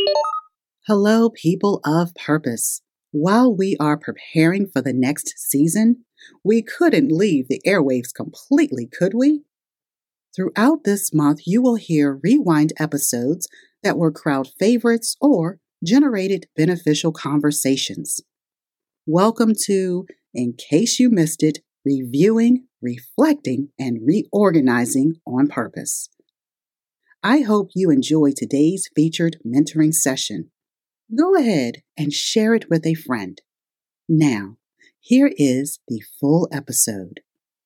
Hello, people of purpose. While we are preparing for the next season, we couldn't leave the airwaves completely, could we? Throughout this month, you will hear rewind episodes that were crowd favorites or generated beneficial conversations. Welcome to, in case you missed it, reviewing, reflecting, and reorganizing on purpose. I hope you enjoy today's featured mentoring session. Go ahead and share it with a friend. Now, here is the full episode.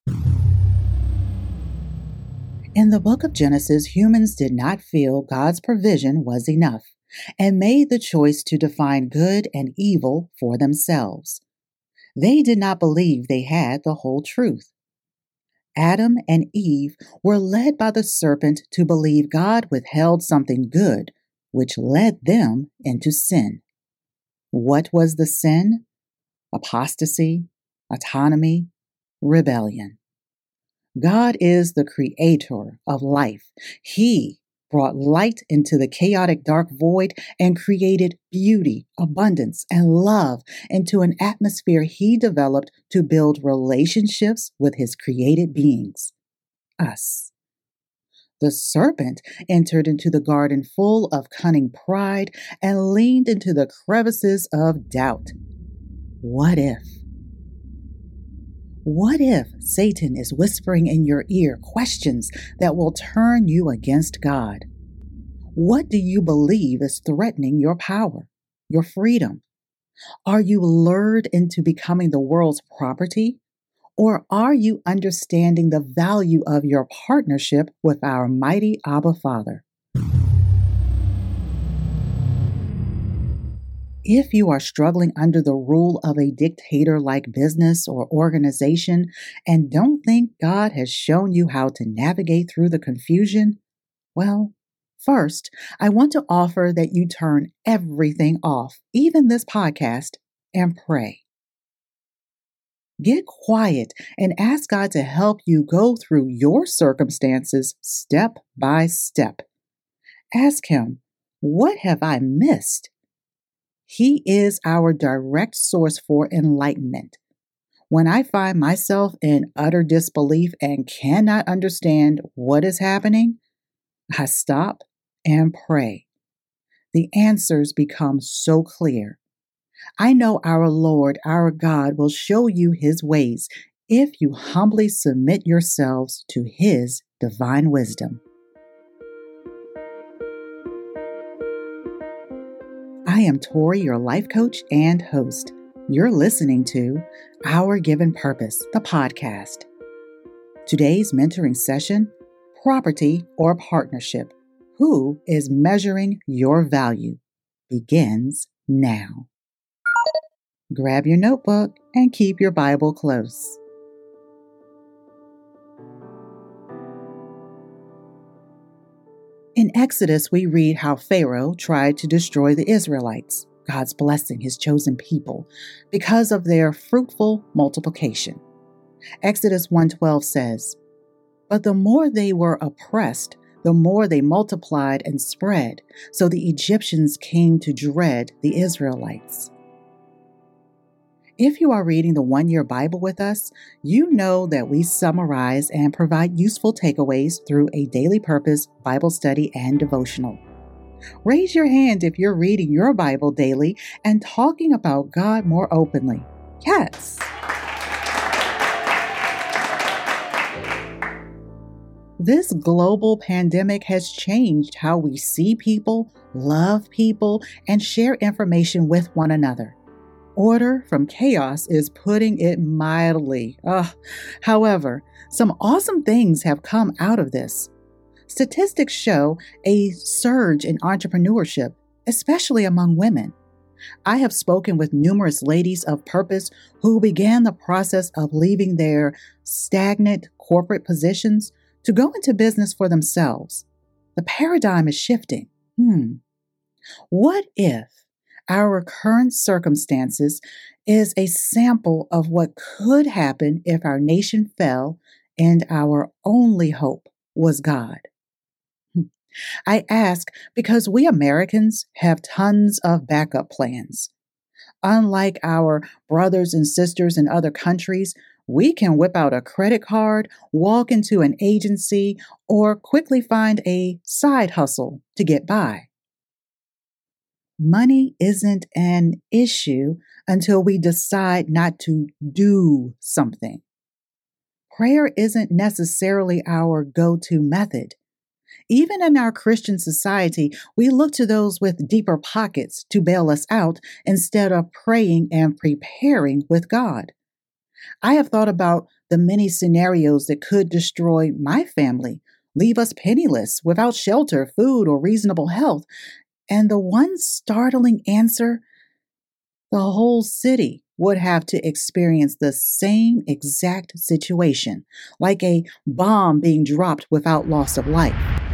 In the book of Genesis, humans did not feel God's provision was enough and made the choice to define good and evil for themselves. They did not believe they had the whole truth. Adam and Eve were led by the serpent to believe God withheld something good, which led them into sin. What was the sin? Apostasy, autonomy, rebellion. God is the creator of life. He brought light into the chaotic dark void and created beauty, abundance, and love into an atmosphere he developed to build relationships with his created beings, us. The serpent entered into the garden full of cunning pride and leaned into the crevices of doubt. What if? What if Satan is whispering in your ear questions that will turn you against God? What do you believe is threatening your power, your freedom? Are you lured into becoming the world's property? Or are you understanding the value of your partnership with our mighty Abba Father? If you are struggling under the rule of a dictator-like business or organization and don't think God has shown you how to navigate through the confusion, well, first, I want to offer that you turn everything off, even this podcast, and pray. Get quiet and ask God to help you go through your circumstances step by step. Ask Him, what have I missed? He is our direct source for enlightenment. When I find myself in utter disbelief and cannot understand what is happening, I stop and pray. The answers become so clear. I know our Lord, our God, will show you His ways if you humbly submit yourselves to His divine wisdom. I am Tori, your life coach and host. You're listening to Our Given Purpose, the podcast. Today's mentoring session, Property or Partnership. Who is measuring your value? Begins now. Grab your notebook and keep your Bible close. In Exodus, we read how Pharaoh tried to destroy the Israelites, God's blessing his chosen people, because of their fruitful multiplication. Exodus 1:12 says, "But the more they were oppressed, the more they multiplied and spread, so the Egyptians came to dread the Israelites." If you are reading the One Year Bible with us, you know that we summarize and provide useful takeaways through a daily purpose Bible study and devotional. Raise your hand if you're reading your Bible daily and talking about God more openly. Yes. This global pandemic has changed how we see people, love people, and share information with one another. Order from chaos is putting it mildly. However, some awesome things have come out of this. Statistics show a surge in entrepreneurship, especially among women. I have spoken with numerous ladies of purpose who began the process of leaving their stagnant corporate positions to go into business for themselves. The paradigm is shifting. What if our current circumstances is a sample of what could happen if our nation fell and our only hope was God? I ask because we Americans have tons of backup plans. Unlike our brothers and sisters in other countries, we can whip out a credit card, walk into an agency, or quickly find a side hustle to get by. Money isn't an issue until we decide not to do something. Prayer isn't necessarily our go-to method. Even in our Christian society, we look to those with deeper pockets to bail us out instead of praying and preparing with God. I have thought about the many scenarios that could destroy my family, leave us penniless, without shelter, food, or reasonable health. And the one startling answer, the whole city would have to experience the same exact situation, like a bomb being dropped without loss of life.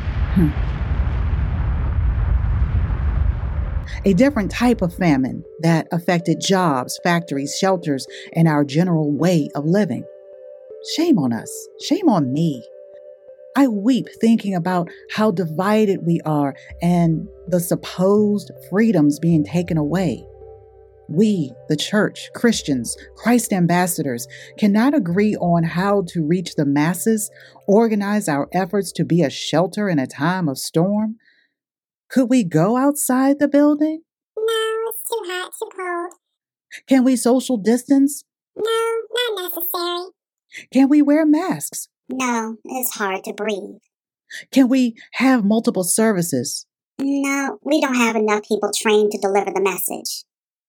A different type of famine that affected jobs, factories, shelters, and our general way of living. Shame on us. Shame on me. I weep thinking about how divided we are and the supposed freedoms being taken away. We, the church, Christians, Christ ambassadors, cannot agree on how to reach the masses, organize our efforts to be a shelter in a time of storm. Could we go outside the building? No, it's too hot, too cold. Can we social distance? No, not necessary. Can we wear masks? No, it's hard to breathe. Can we have multiple services? No, we don't have enough people trained to deliver the message.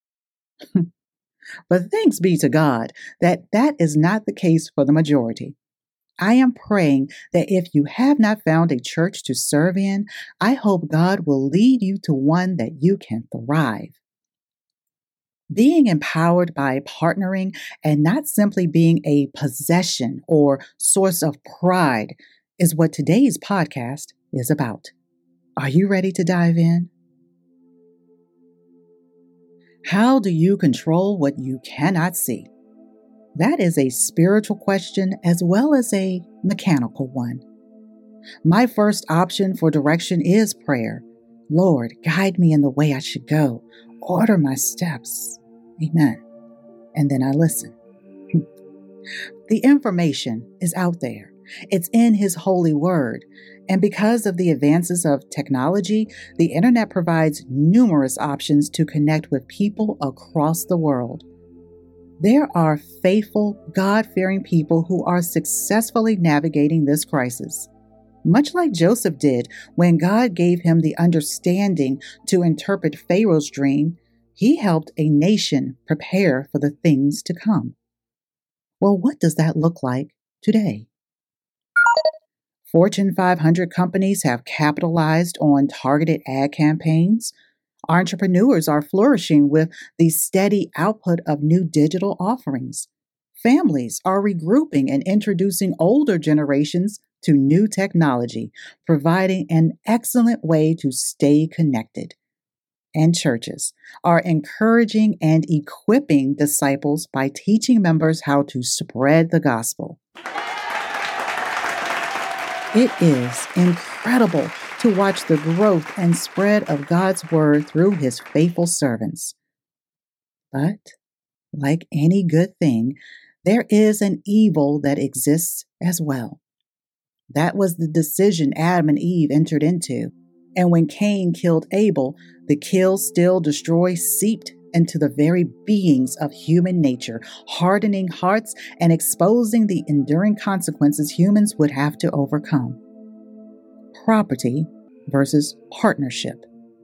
But thanks be to God that is not the case for the majority. I am praying that if you have not found a church to serve in, I hope God will lead you to one that you can thrive. Being empowered by partnering and not simply being a possession or source of pride is what today's podcast is about. Are you ready to dive in? How do you control what you cannot see? That is a spiritual question as well as a mechanical one. My first option for direction is prayer. Lord, guide me in the way I should go. Order my steps. Amen. And then I listen. The information is out there. It's in His holy word. And because of the advances of technology, the internet provides numerous options to connect with people across the world. There are faithful, God-fearing people who are successfully navigating this crisis. Much like Joseph did when God gave him the understanding to interpret Pharaoh's dream, he helped a nation prepare for the things to come. Well, what does that look like today? Fortune 500 companies have capitalized on targeted ad campaigns. Entrepreneurs are flourishing with the steady output of new digital offerings. Families are regrouping and introducing older generations to new technology, providing an excellent way to stay connected. And churches are encouraging and equipping disciples by teaching members how to spread the gospel. It is incredible to watch the growth and spread of God's word through His faithful servants. But, like any good thing, there is an evil that exists as well. That was the decision Adam and Eve entered into. And when Cain killed Abel, the kill, steal, destroy seeped into the very beings of human nature, hardening hearts and exposing the enduring consequences humans would have to overcome. Property versus partnership.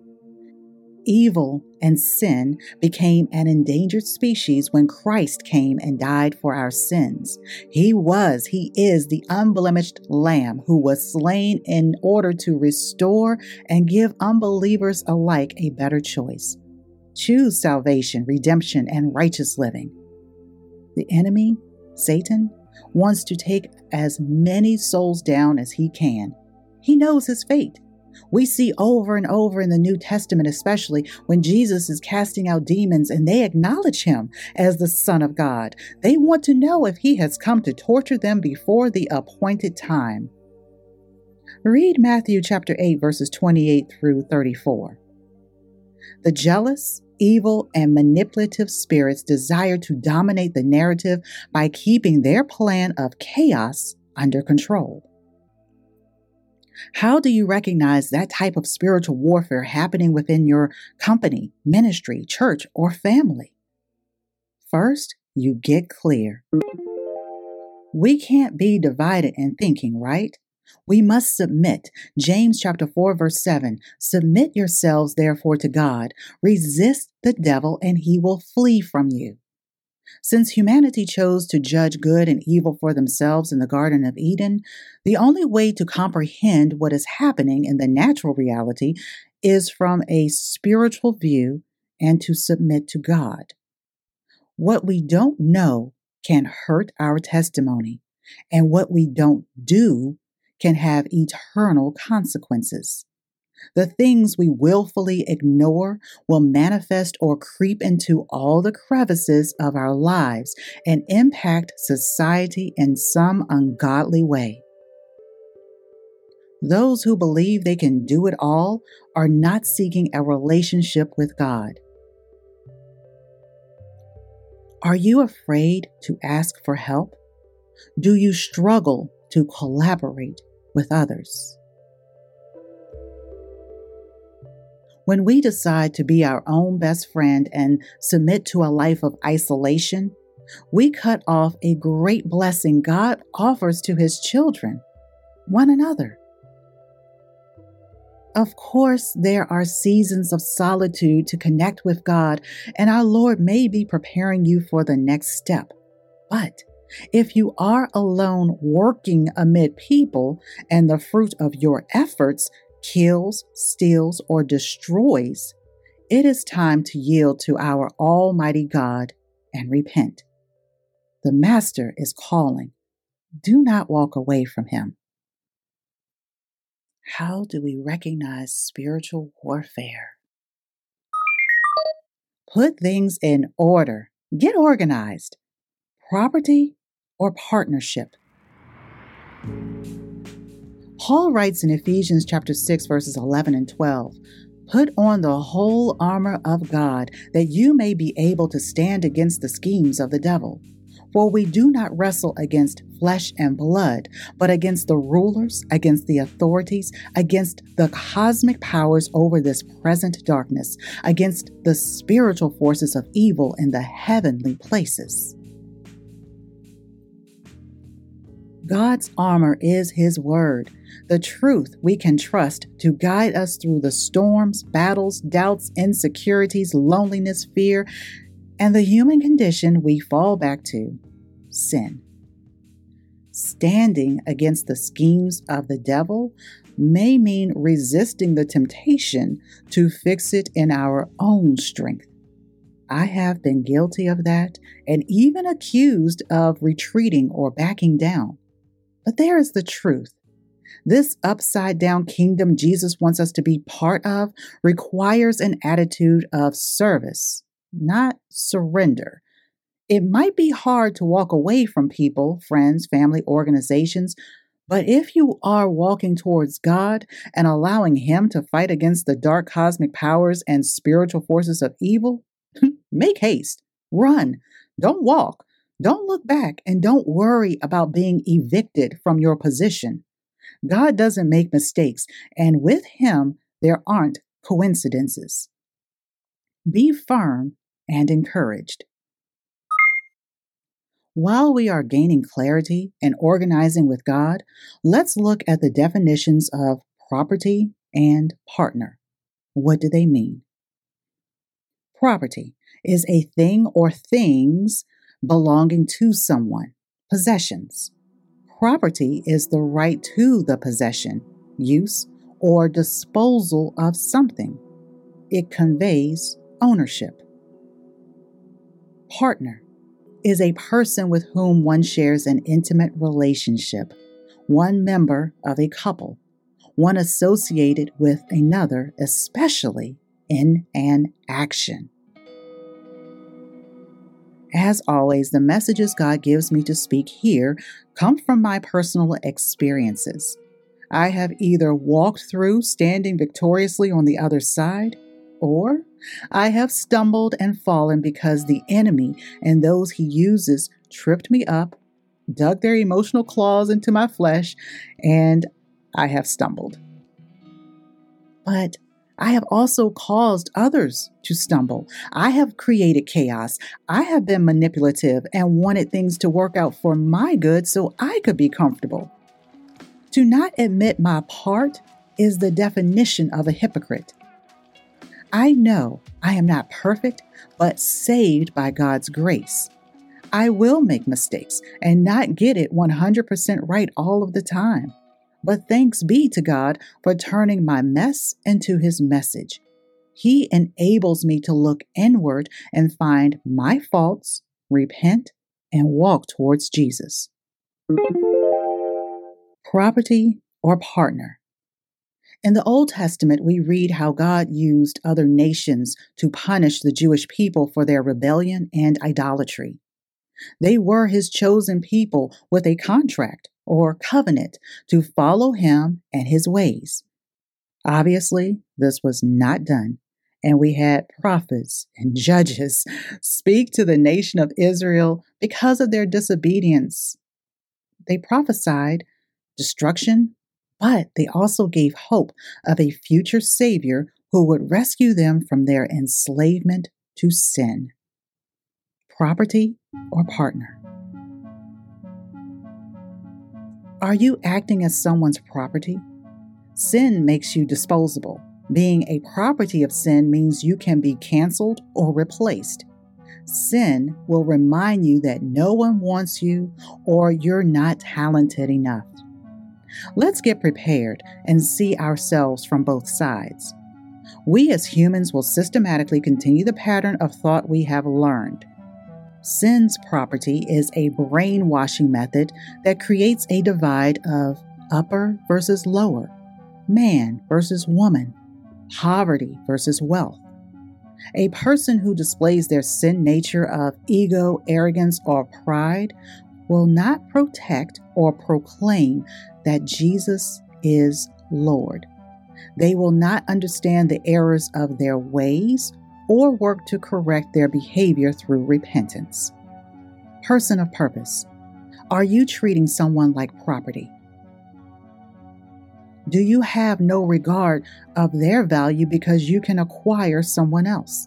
Evil and sin became an endangered species when Christ came and died for our sins. He is the unblemished Lamb who was slain in order to restore and give unbelievers alike a better choice. Choose salvation, redemption, and righteous living. The enemy, Satan, wants to take as many souls down as he can. He knows his fate. We see over and over in the New Testament, especially when Jesus is casting out demons and they acknowledge him as the Son of God. They want to know if he has come to torture them before the appointed time. Read Matthew chapter 8, verses 28 through 34. The jealous, evil, and manipulative spirits desire to dominate the narrative by keeping their plan of chaos under control. How do you recognize that type of spiritual warfare happening within your company, ministry, church, or family? First, you get clear. We can't be divided in thinking, right? We must submit. James chapter 4, verse 7. Submit yourselves therefore to God. Resist the devil and he will flee from you. Since humanity chose to judge good and evil for themselves in the Garden of Eden, the only way to comprehend what is happening in the natural reality is from a spiritual view and to submit to God. What we don't know can hurt our testimony, and what we don't do can have eternal consequences. The things we willfully ignore will manifest or creep into all the crevices of our lives and impact society in some ungodly way. Those who believe they can do it all are not seeking a relationship with God. Are you afraid to ask for help? Do you struggle to collaborate with others? When we decide to be our own best friend and submit to a life of isolation, we cut off a great blessing God offers to His children, one another. Of course, there are seasons of solitude to connect with God, and our Lord may be preparing you for the next step. But if you are alone working amid people and the fruit of your efforts kills, steals, or destroys, it is time to yield to our Almighty God and repent. The Master is calling. Do not walk away from Him. How do we recognize spiritual warfare? Put things in order. Get organized. Property or partnership. Paul writes in Ephesians chapter 6, verses 11 and 12, "Put on the whole armor of God, that you may be able to stand against the schemes of the devil. For we do not wrestle against flesh and blood, but against the rulers, against the authorities, against the cosmic powers over this present darkness, against the spiritual forces of evil in the heavenly places." God's armor is His word, the truth we can trust to guide us through the storms, battles, doubts, insecurities, loneliness, fear, and the human condition we fall back to, sin. Standing against the schemes of the devil may mean resisting the temptation to fix it in our own strength. I have been guilty of that and even accused of retreating or backing down. But there is the truth. This upside-down kingdom Jesus wants us to be part of requires an attitude of service, not surrender. It might be hard to walk away from people, friends, family, organizations, but if you are walking towards God and allowing Him to fight against the dark cosmic powers and spiritual forces of evil, make haste, run, don't walk. Don't look back and don't worry about being evicted from your position. God doesn't make mistakes, and with Him, there aren't coincidences. Be firm and encouraged. While we are gaining clarity and organizing with God, let's look at the definitions of property and partner. What do they mean? Property is a thing or things belonging to someone, possessions. Property is the right to the possession, use, or disposal of something. It conveys ownership. Partner is a person with whom one shares an intimate relationship, one member of a couple, one associated with another, especially in an action. As always, the messages God gives me to speak here come from my personal experiences. I have either walked through standing victoriously on the other side, or I have stumbled and fallen because the enemy and those he uses tripped me up, dug their emotional claws into my flesh, and I have stumbled. But I have also caused others to stumble. I have created chaos. I have been manipulative and wanted things to work out for my good so I could be comfortable. To not admit my part is the definition of a hypocrite. I know I am not perfect, but saved by God's grace. I will make mistakes and not get it 100% right all of the time. But thanks be to God for turning my mess into His message. He enables me to look inward and find my faults, repent, and walk towards Jesus. Property or partner. In the Old Testament, we read how God used other nations to punish the Jewish people for their rebellion and idolatry. They were His chosen people with a contract or covenant to follow Him and His ways. Obviously, this was not done, and we had prophets and judges speak to the nation of Israel because of their disobedience. They prophesied destruction, but they also gave hope of a future Savior who would rescue them from their enslavement to sin. Property or partner? Are you acting as someone's property? Sin makes you disposable. Being a property of sin means you can be canceled or replaced. Sin will remind you that no one wants you or you're not talented enough. Let's get prepared and see ourselves from both sides. We as humans will systematically continue the pattern of thought we have learned. Sin's property is a brainwashing method that creates a divide of upper versus lower, man versus woman, poverty versus wealth. A person who displays their sin nature of ego, arrogance, or pride will not protect or proclaim that Jesus is Lord. They will not understand the errors of their ways or work to correct their behavior through repentance. Person of purpose. Are you treating someone like property? Do you have no regard of their value because you can acquire someone else?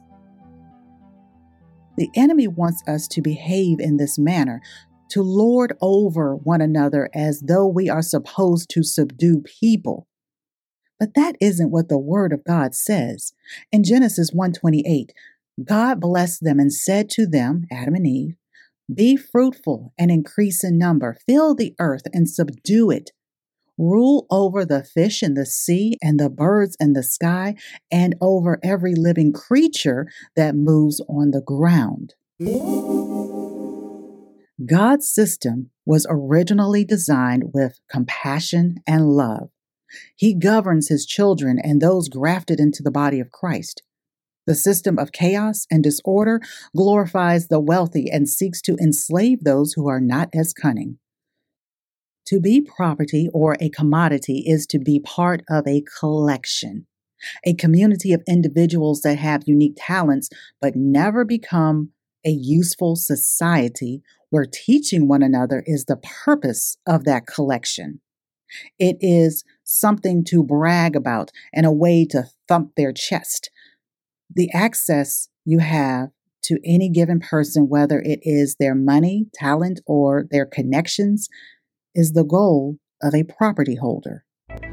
The enemy wants us to behave in this manner, to lord over one another as though we are supposed to subdue people. But that isn't what the Word of God says. In Genesis 1:28, God blessed them and said to them, Adam and Eve, "Be fruitful and increase in number, fill the earth and subdue it. Rule over the fish in the sea and the birds in the sky and over every living creature that moves on the ground." God's system was originally designed with compassion and love. He governs His children and those grafted into the body of Christ. The system of chaos and disorder glorifies the wealthy and seeks to enslave those who are not as cunning. To be property or a commodity is to be part of a collection, a community of individuals that have unique talents but never become a useful society where teaching one another is the purpose of that collection. It is something to brag about and a way to thump their chest. The access you have to any given person, whether it is their money, talent, or their connections, is the goal of a property holder.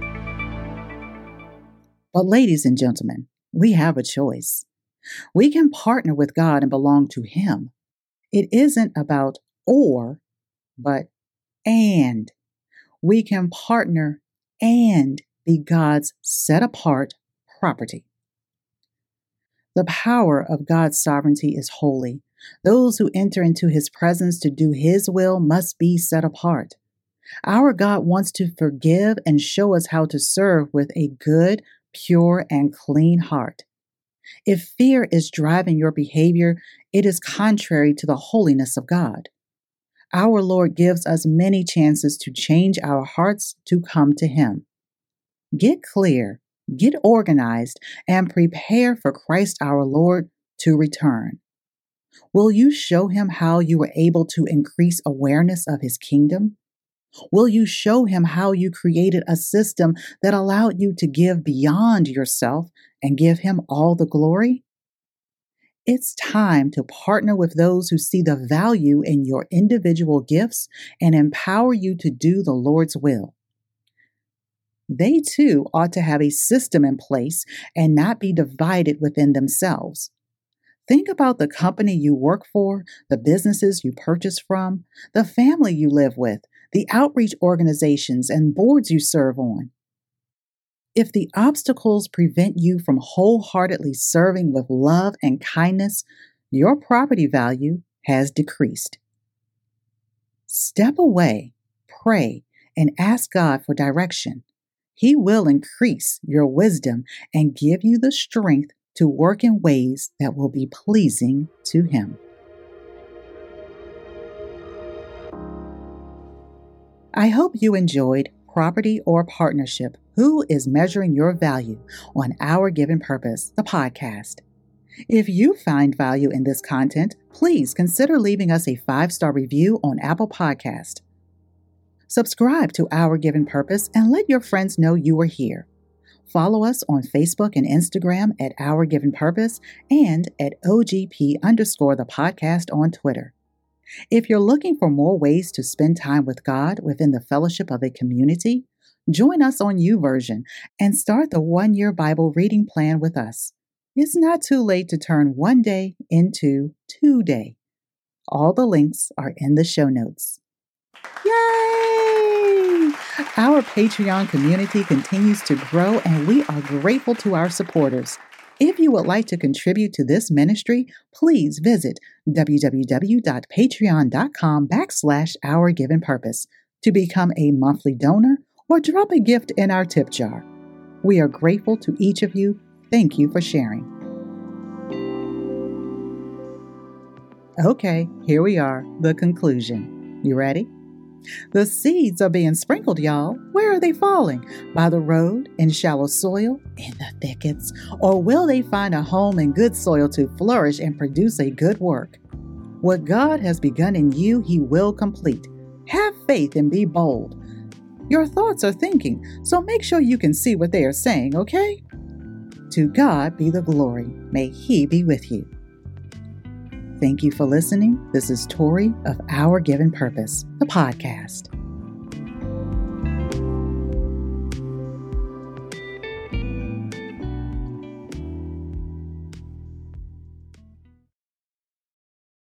But ladies and gentlemen, we have a choice. We can partner with God and belong to Him. It isn't about or, but and. We can partner and be God's set-apart property. The power of God's sovereignty is holy. Those who enter into His presence to do His will must be set apart. Our God wants to forgive and show us how to serve with a good, pure, and clean heart. If fear is driving your behavior, it is contrary to the holiness of God. Our Lord gives us many chances to change our hearts to come to Him. Get clear, get organized, and prepare for Christ our Lord to return. Will you show him how you were able to increase awareness of his kingdom? Will you show him how you created a system that allowed you to give beyond yourself and give him all the glory? It's time to partner with those who see the value in your individual gifts and empower you to do the Lord's will. They too ought to have a system in place and not be divided within themselves. Think about the company you work for, the businesses you purchase from, the family you live with, the outreach organizations and boards you serve on. If the obstacles prevent you from wholeheartedly serving with love and kindness, your property value has decreased. Step away, pray, and ask God for direction. He will increase your wisdom and give you the strength to work in ways that will be pleasing to Him. I hope you enjoyed Property or Partnership: Who is Measuring Your Value on Our Given Purpose, the podcast. If you find value in this content, please consider leaving us a 5-star review on Apple Podcast. Subscribe to Our Given Purpose and let your friends know you are here. Follow us on Facebook and Instagram at Our Given Purpose and at OGP_the podcast on Twitter. If you're looking for more ways to spend time with God within the fellowship of a community, join us on YouVersion and start the 1-year Bible reading plan with us. It's not too late to turn 1 day into 2 day. All the links are in the show notes. Yay! Our Patreon community continues to grow, and we are grateful to our supporters. If you would like to contribute to this ministry, please visit www.patreon.com/OurGivenPurpose to become a monthly donor or drop a gift in our tip jar. We are grateful to each of you. Thank you for sharing. Okay, here we are, the conclusion. You ready? The seeds are being sprinkled, y'all. Where are they falling? By the road, in shallow soil, in the thickets? Or will they find a home in good soil to flourish and produce a good work? What God has begun in you, He will complete. Have faith and be bold. Your thoughts are thinking, so make sure you can see what they are saying, okay? To God be the glory. May He be with you. Thank you for listening. This is Tori of Our Given Purpose, the podcast.